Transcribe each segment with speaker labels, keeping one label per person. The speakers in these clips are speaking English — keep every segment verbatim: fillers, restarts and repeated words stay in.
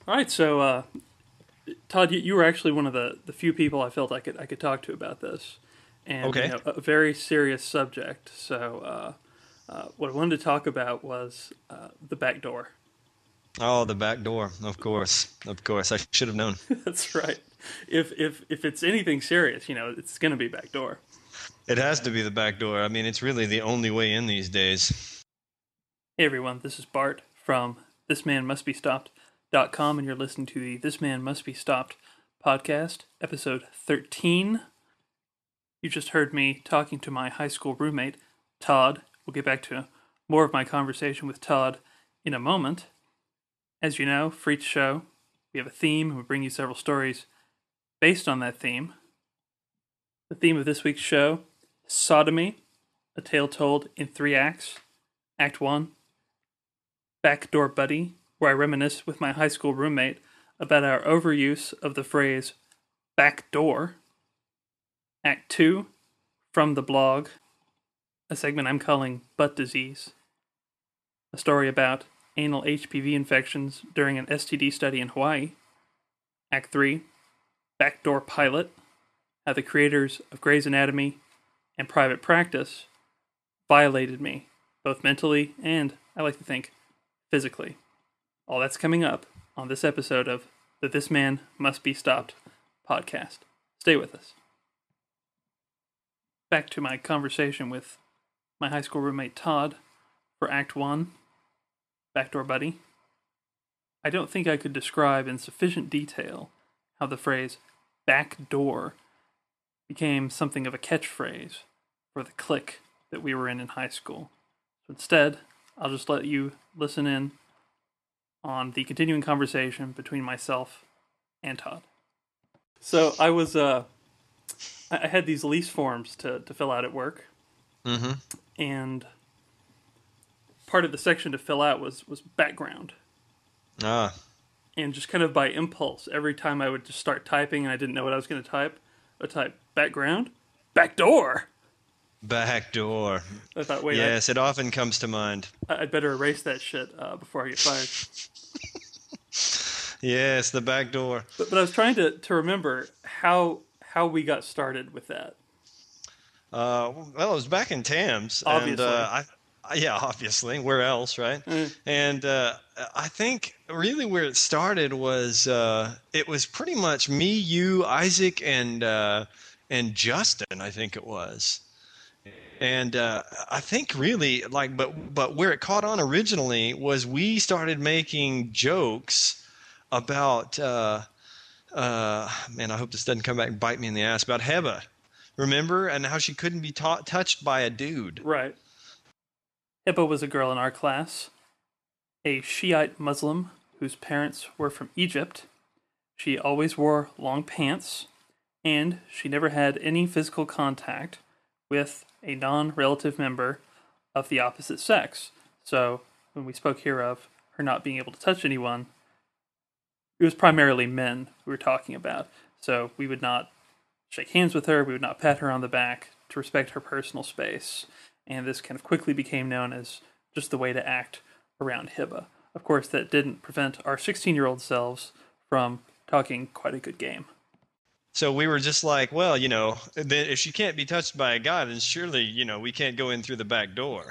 Speaker 1: All right, so uh, Todd, you, you were actually one of the, the few people I felt I could I could talk to about this, and
Speaker 2: Okay.
Speaker 1: you know, a very serious subject. So uh, uh, what I wanted to talk about was uh, the back door.
Speaker 2: Oh, the back door. Of course. Of course. I should have known.
Speaker 1: That's right. If if if it's anything serious, you know, it's going to be back door.
Speaker 2: It has to be the back door. I mean, it's really the only way in these days.
Speaker 1: Hey everyone, this is Bart from This Man Must Be Stopped dot com, and you're listening to the This Man Must Be Stopped podcast, episode thirteen. You just heard me talking to my high school roommate, Todd. We'll get back to more of my conversation with Todd in a moment. As you know, for each show, we have a theme, and we bring you several stories based on that theme. The theme of this week's show, Sodomy, a tale told in three acts. Act one, Backdoor Buddy, where I reminisce with my high school roommate about our overuse of the phrase backdoor. Act two, From the Blog, a segment I'm calling Butt Disease, a story about anal H P V infections during an S T D study in Hawaii. Act three, Backdoor Pilot, how the creators of Grey's Anatomy and Private Practice violated me, both mentally and, I like to think, physically. All that's coming up on this episode of the This Man Must Be Stopped podcast. Stay with us. Back to my conversation with my high school roommate Todd for Act one, Backdoor Buddy. I don't think I could describe in sufficient detail how the phrase backdoor became something of a catchphrase for the clique that we were in in high school. So instead, I'll just let you listen in on the continuing conversation between myself and Todd. So I was, uh, I had these lease forms to, to fill out at work.
Speaker 2: Mm-hmm.
Speaker 1: And part of the section to fill out was, was background.
Speaker 2: Ah.
Speaker 1: And just kind of by impulse, every time I would just start typing and I didn't know what I was going to type, I would type background, backdoor.
Speaker 2: Back door.
Speaker 1: I thought, wait,
Speaker 2: yes, I, it often comes to mind.
Speaker 1: I'd better erase that shit uh, before I get fired.
Speaker 2: Yes, the back door.
Speaker 1: But, but I was trying to, to remember how how we got started with that.
Speaker 2: Uh, well, it was back in Tams.
Speaker 1: Obviously.
Speaker 2: And, uh, I, I, yeah, obviously. Where else, right?
Speaker 1: Mm.
Speaker 2: And uh, I think really where it started was uh, it was pretty much me, you, Isaac, and uh, and Justin, I think it was. And uh, I think really, like, but but where it caught on originally was we started making jokes about, uh, uh, man, I hope this doesn't come back and bite me in the ass, about Heba, remember? And how she couldn't be ta- touched by a dude.
Speaker 1: Right. Heba was a girl in our class, a Shiite Muslim whose parents were from Egypt. She always wore long pants, and she never had any physical contact with a non-relative member of the opposite sex. So, when we spoke here of her not being able to touch anyone, it was primarily men we were talking about. So, we would not shake hands with her, we would not pat her on the back to respect her personal space. And this kind of quickly became known as just the way to act around Heba. Of course, that didn't prevent our sixteen-year-old selves from talking quite a good game.
Speaker 2: So we were just like, well, you know, if she can't be touched by a guy, then surely, you know, we can't go in through the back door.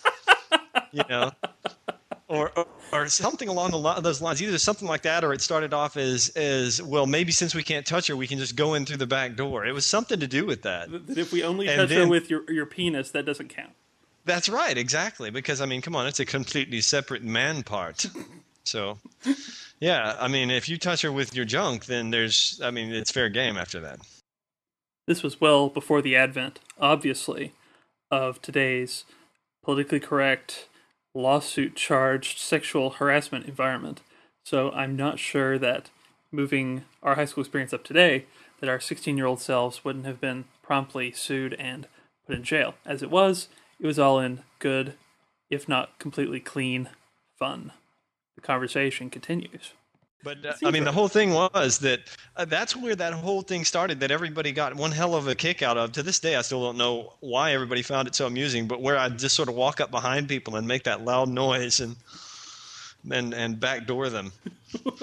Speaker 2: you know, or, or or something along the li- those lines. Either something like that, or it started off as as well. Maybe since we can't touch her, we can just go in through the back door. It was something to do with that.
Speaker 1: That if we only
Speaker 2: And
Speaker 1: touch
Speaker 2: then-
Speaker 1: her with your your penis, that doesn't count.
Speaker 2: That's right, exactly. Because I mean, come on, it's a completely separate man part. So, yeah, I mean, if you touch her with your junk, then there's, I mean, it's fair game after that.
Speaker 1: This was well before the advent, obviously, of today's politically correct, lawsuit-charged sexual harassment environment. So I'm not sure that moving our high school experience up today, that our sixteen-year-old selves wouldn't have been promptly sued and put in jail. As it was, it was all in good, if not completely clean, fun. The conversation continues.
Speaker 2: But uh, I mean, the whole thing was that uh, that's where that whole thing started, that everybody got one hell of a kick out of. To this day, I still don't know why everybody found it so amusing, but where I'd just sort of walk up behind people and make that loud noise and and, and backdoor them.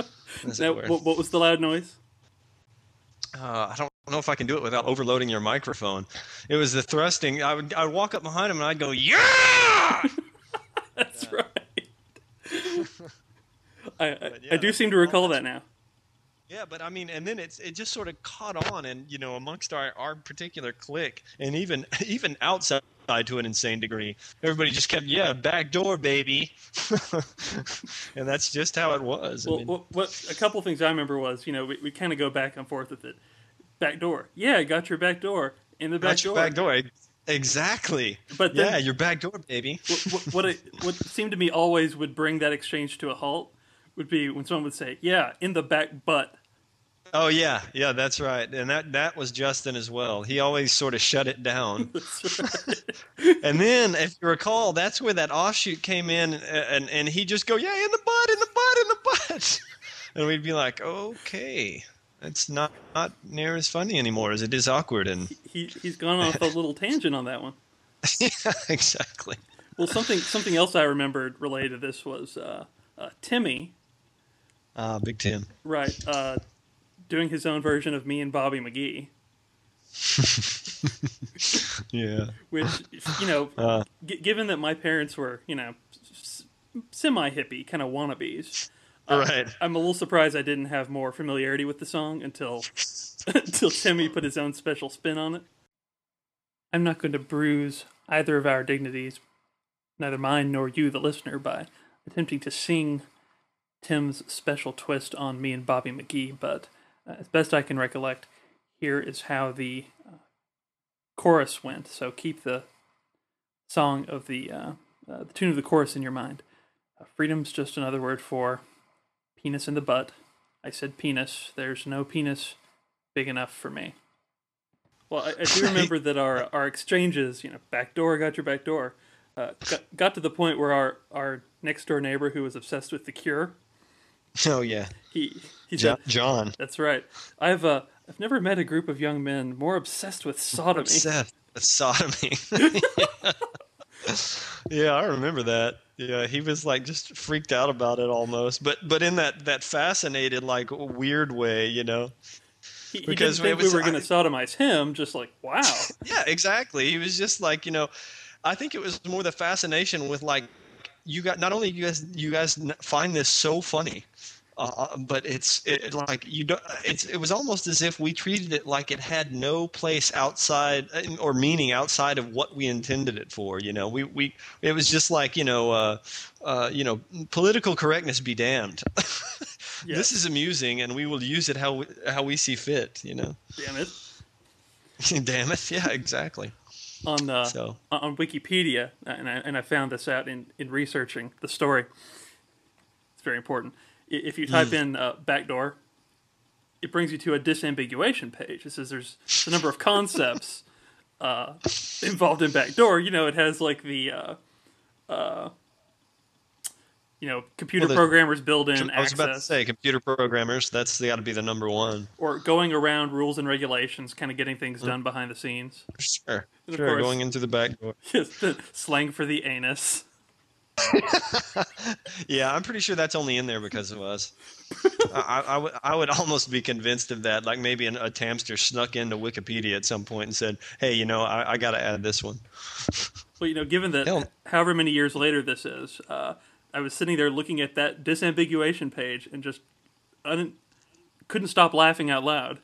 Speaker 2: as
Speaker 1: Now,
Speaker 2: it were.
Speaker 1: what, what was the loud noise?
Speaker 2: Uh, I don't know if I can do it without overloading your microphone. It was the thrusting. I would I would walk up behind him and I'd go, yeah!
Speaker 1: That's
Speaker 2: Yeah.
Speaker 1: right. I, I,
Speaker 2: But yeah,
Speaker 1: I do
Speaker 2: that's-
Speaker 1: seem to recall
Speaker 2: well,
Speaker 1: that now.
Speaker 2: Yeah, but I mean, and then it's it just sort of caught on, and you know, amongst our, our particular clique, and even even outside to an insane degree, everybody just kept, yeah, back door, baby, and that's just how it was. I
Speaker 1: Well,
Speaker 2: mean,
Speaker 1: what, what a couple things I remember was, you know, we, we kind of go back and forth with it. Back door. Yeah, got your back door. In the back
Speaker 2: got your
Speaker 1: door.
Speaker 2: back door, exactly.
Speaker 1: But then-
Speaker 2: yeah, your back door, baby.
Speaker 1: what, what, what, it, what seemed to me always would bring that exchange to a halt would be when someone would say, yeah, in the back butt.
Speaker 2: Oh yeah, yeah, that's right, and that that was Justin as well. He always sort of shut it down.
Speaker 1: That's right.
Speaker 2: And then, if you recall, that's where that offshoot came in, and and he'd just go, yeah, in the butt, in the butt, in the butt, and we'd be like, okay, it's not not near as funny anymore as it is awkward, and
Speaker 1: he, he's gone off a little tangent on that one.
Speaker 2: yeah, exactly.
Speaker 1: Well, something something else I remembered related to this was uh, uh, Timmy,
Speaker 2: Ah, Big Tim.
Speaker 1: right, uh, doing his own version of Me and Bobby McGee,
Speaker 2: Yeah.
Speaker 1: which, you know,
Speaker 2: Uh,
Speaker 1: g- given that my parents were, you know, s- semi-hippie kind of wannabes, uh,
Speaker 2: right.
Speaker 1: I'm a little surprised I didn't have more familiarity with the song until until Timmy put his own special spin on it. I'm not going to bruise either of our dignities, neither mine nor you, the listener, by attempting to sing Tim's special twist on Me and Bobby McGee, but uh, as best I can recollect, here is how the uh, chorus went. So keep the song of the uh, uh, the tune of the chorus in your mind. Uh, freedom's just another word for penis in the butt. I said penis. There's no penis big enough for me. Well, I, I do remember that our, our exchanges, you know, back door, got your back door, uh, got, got to the point where our, our next door neighbor who was obsessed with The Cure,
Speaker 2: Oh yeah.
Speaker 1: he he
Speaker 2: Jo-
Speaker 1: said,
Speaker 2: John.
Speaker 1: "That's right. I've uh, I've never met a group of young men more obsessed with sodomy."
Speaker 2: Obsessed with sodomy. Yeah, I remember that. Yeah, he was like just freaked out about it almost, but but in that that fascinated like weird way, you know.
Speaker 1: He, he
Speaker 2: Because
Speaker 1: didn't
Speaker 2: it
Speaker 1: think
Speaker 2: was-
Speaker 1: we were going
Speaker 2: I-
Speaker 1: to sodomize him. Just like, wow.
Speaker 2: Yeah, exactly. He was just like, you know, I think it was more the fascination with like you got not only you guys you guys n- find this so funny, uh, but it's it, like you don't. It's it was almost as if we treated it like it had no place outside uh, or meaning outside of what we intended it for. You know, we we it was just like you know, uh, uh, you know, political correctness be damned.
Speaker 1: Yeah.
Speaker 2: This is amusing, and we will use it how we, how we see fit. You know.
Speaker 1: Damn it.
Speaker 2: Damn it! Yeah, exactly.
Speaker 1: On uh,
Speaker 2: So
Speaker 1: on Wikipedia, and I, and I found this out in, in researching the story. It's very important. I- If you type in uh, backdoor, it brings you to a disambiguation page. It says there's a number of concepts uh, involved in backdoor. You know, it has like the uh, uh, you know computer
Speaker 2: Well, the-
Speaker 1: programmers build in
Speaker 2: I was about to
Speaker 1: access,
Speaker 2: say computer programmers. That's got to be the number one.
Speaker 1: or going around rules and regulations, kind of getting things done behind the scenes.
Speaker 2: Sure,
Speaker 1: And of
Speaker 2: sure.
Speaker 1: course-
Speaker 2: Going into the back door.
Speaker 1: Yes, the slang for the anus.
Speaker 2: Yeah, I'm pretty sure that's only in there because of us. I, I, I would I would almost be convinced of that. Like maybe an, a Tamster snuck into Wikipedia at some point and said, "Hey, you know, I, I got to add this one."
Speaker 1: Well, you know, given that
Speaker 2: Hell.
Speaker 1: however many years later this is, uh, I was sitting there looking at that disambiguation page and just un- couldn't stop laughing out loud.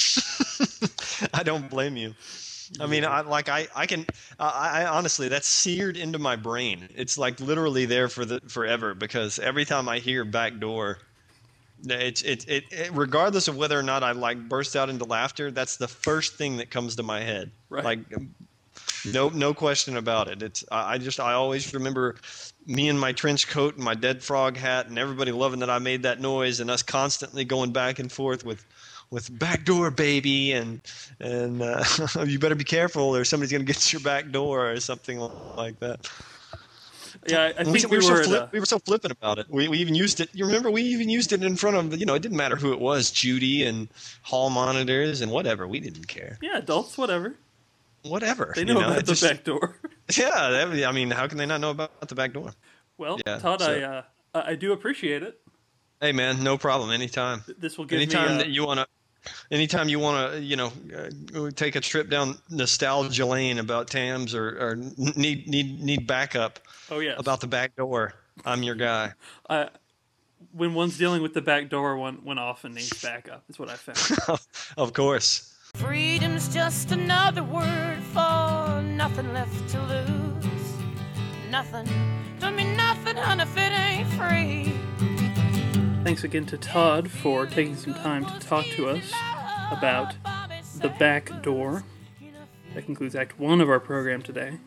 Speaker 2: I don't blame you. I mean, I like I I can I, I honestly that's seared into my brain. It's like literally there for the forever because every time I hear backdoor, it's it, it it regardless of whether or not I like burst out into laughter, that's the first thing that comes to my head.
Speaker 1: Right.
Speaker 2: Like no no question about it. It's I I just I always remember me in my trench coat and my dead frog hat and everybody loving that I made that noise and us constantly going back and forth with with backdoor baby and and uh, you better be careful or somebody's gonna get your back door or something like that.
Speaker 1: Yeah, I, I
Speaker 2: And we,
Speaker 1: think
Speaker 2: we
Speaker 1: we,
Speaker 2: were
Speaker 1: were.
Speaker 2: so
Speaker 1: at
Speaker 2: flip,
Speaker 1: a-
Speaker 2: we were so flippant about it. We we even used it. You remember we even used it in front of you know it didn't matter who it was, Judy and hall monitors and whatever. We didn't care.
Speaker 1: yeah, adults, whatever.
Speaker 2: Whatever.
Speaker 1: They
Speaker 2: you
Speaker 1: know
Speaker 2: know,
Speaker 1: about
Speaker 2: it
Speaker 1: the
Speaker 2: just-
Speaker 1: back door.
Speaker 2: Yeah, that, I mean, how can they not know about the back door?
Speaker 1: Well,
Speaker 2: Yeah,
Speaker 1: Todd,
Speaker 2: so-
Speaker 1: I uh, I I do appreciate it.
Speaker 2: Hey, man, no problem. Anytime.
Speaker 1: This will give me
Speaker 2: Anytime
Speaker 1: a
Speaker 2: that you want to, anytime you want to, you know, uh, take a trip down nostalgia lane about Tams or, or need need need backup
Speaker 1: oh yes.
Speaker 2: about the back door. I'm your guy.
Speaker 1: I when one's dealing with the back door, one one often needs backup. Is what I found.
Speaker 2: Of course.
Speaker 3: Freedom's just another word for nothing left to lose. Nothing. Don't mean nothing, honey, if it ain't free.
Speaker 1: Thanks again to Todd for taking some time to talk to us about The Back Door. That concludes Act one of our program today.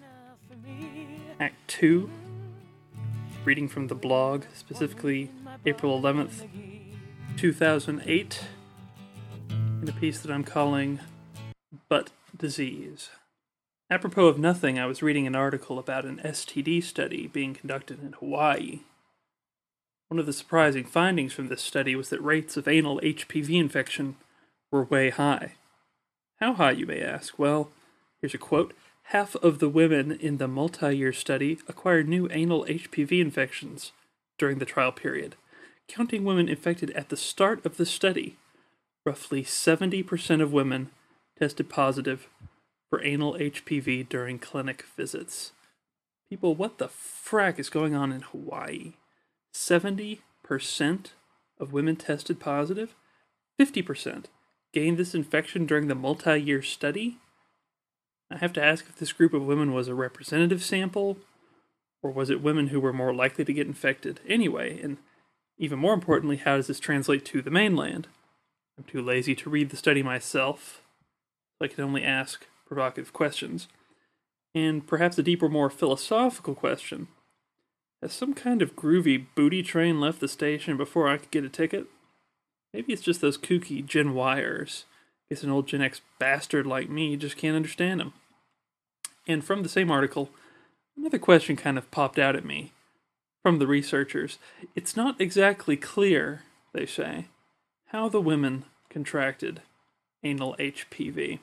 Speaker 1: Act two, reading from the blog, specifically April eleventh, two thousand eight, in a piece that I'm calling Butt Disease. Apropos of nothing, I was reading an article about an S T D study being conducted in Hawaii. One of the surprising findings from this study was that rates of anal H P V infection were way high. How high, you may ask? Well, here's a quote. Half of the women in the multi-year study acquired new anal H P V infections during the trial period. Counting women infected at the start of the study, roughly seventy percent of women tested positive for anal H P V during clinic visits. People, what the frack is going on in Hawaii? seventy percent of women tested positive? fifty percent gained this infection during the multi-year study? I have to ask if this group of women was a representative sample, or was it women who were more likely to get infected anyway? And even more importantly, how does this translate to the mainland? I'm too lazy to read the study myself, so I can only ask provocative questions. And perhaps a deeper, more philosophical question. Has some kind of groovy booty train left the station before I could get a ticket? Maybe it's just those kooky Gen Yers. Guess an old Gen X bastard like me just can't understand them. And from the same article, another question kind of popped out at me from the researchers. It's not exactly clear, they say, how the women contracted anal H P V.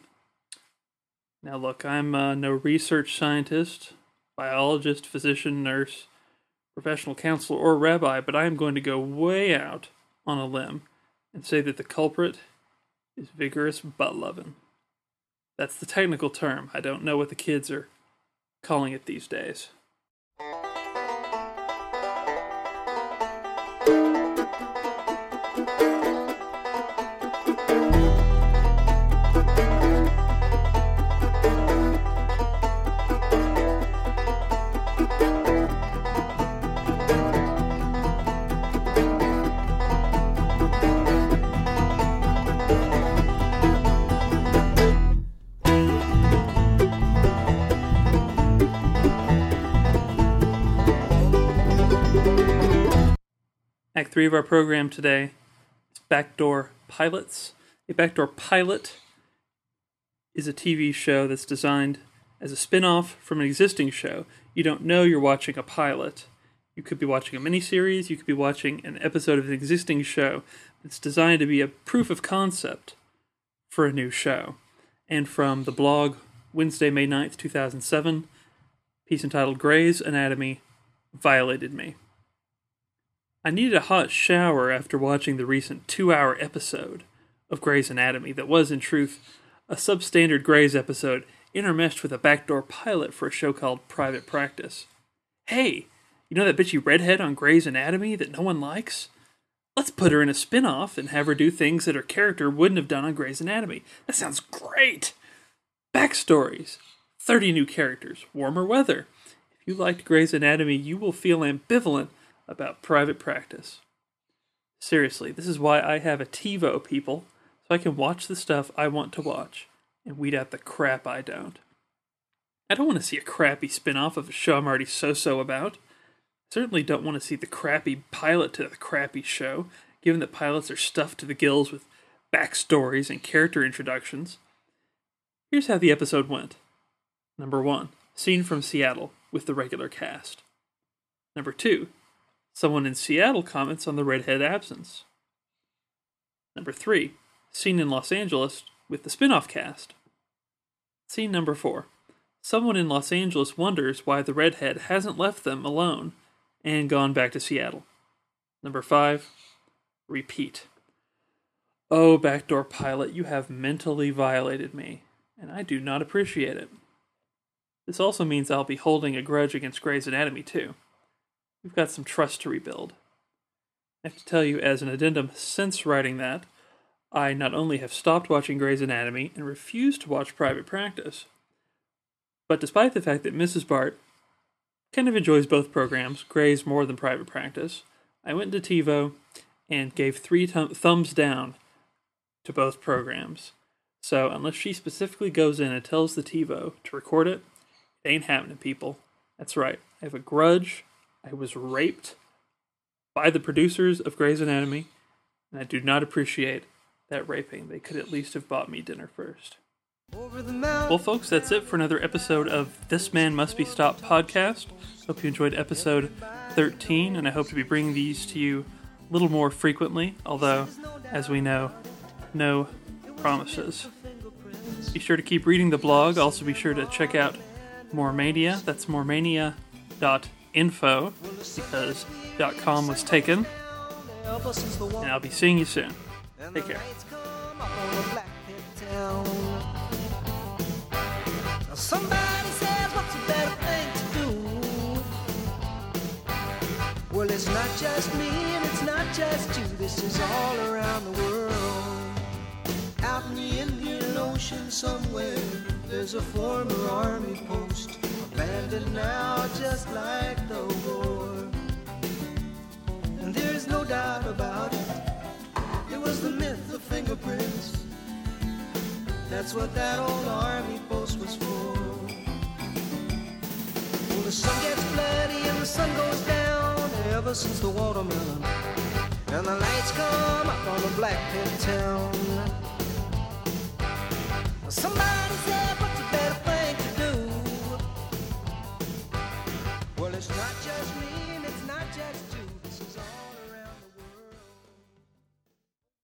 Speaker 1: Now look, I'm uh, no research scientist, biologist, physician, nurse, professional counselor, or rabbi, but I am going to go way out on a limb and say that the culprit is vigorous butt-loving. That's the technical term. I don't know what the kids are calling it these days. Act three of our program today is Backdoor Pilots. A backdoor pilot is a T V show that's designed as a spin-off from an existing show. You don't know you're watching a pilot. You could be watching a miniseries, you could be watching an episode of an existing show that's designed to be a proof of concept for a new show. And from the blog, Wednesday, May ninth, two thousand seven, piece entitled Grey's Anatomy Violated Me. I needed a hot shower after watching the recent two-hour episode of Grey's Anatomy that was, in truth, a substandard Grey's episode intermeshed with a backdoor pilot for a show called Private Practice. Hey, you know that bitchy redhead on Grey's Anatomy that no one likes? Let's put her in a spin-off and have her do things that her character wouldn't have done on Grey's Anatomy. That sounds great! Backstories. thirty new characters. Warmer weather. If you liked Grey's Anatomy, you will feel ambivalent about Private Practice. Seriously, this is why I have a TiVo, people, so I can watch the stuff I want to watch and weed out the crap I don't. I don't want to see a crappy spin-off of a show I'm already so-so about. I certainly don't want to see the crappy pilot to the crappy show, given that pilots are stuffed to the gills with backstories and character introductions. Here's how the episode went. Number one, scene from Seattle with the regular cast. Number two, someone in Seattle comments on the redhead absence. Number three, scene in Los Angeles with the spin-off cast. Scene number four, someone in Los Angeles wonders why the redhead hasn't left them alone and gone back to Seattle. Number five, repeat. Oh, Backdoor Pilot, you have mentally violated me, and I do not appreciate it. This also means I'll be holding a grudge against Grey's Anatomy, too. We've got some trust to rebuild. I have to tell you, as an addendum since writing that, I not only have stopped watching Grey's Anatomy and refused to watch Private Practice, but despite the fact that Missus Bart kind of enjoys both programs, Grey's more than Private Practice, I went to TiVo and gave three th- thumbs down to both programs. So unless she specifically goes in and tells the TiVo to record it, it ain't happening, people. That's right. I have a grudge. I was raped by the producers of Grey's Anatomy, and I do not appreciate that raping. They could at least have bought me dinner first. Well, folks, that's it for another episode of This Man Must Be Stopped podcast. Hope you enjoyed episode thirteen, and I hope to be bringing these to you a little more frequently, although, as we know, no promises. Be sure to keep reading the blog. Also be sure to check out Moremania. That's moremania dot info, because .com was taken. And I'll be seeing you soon. Take care.
Speaker 4: Somebody says, what's a better thing to do? Well, it's not just me and it's not just you. This is all around the world. Out in the Indian Ocean somewhere, there's a former army post, abandoned now just like the war. And there's no doubt about it, it was the myth of fingerprints. That's what that old army post was for. Well, the sun gets bloody and the sun goes down ever since the watermelon, and the lights come up on the black pit town. Somebody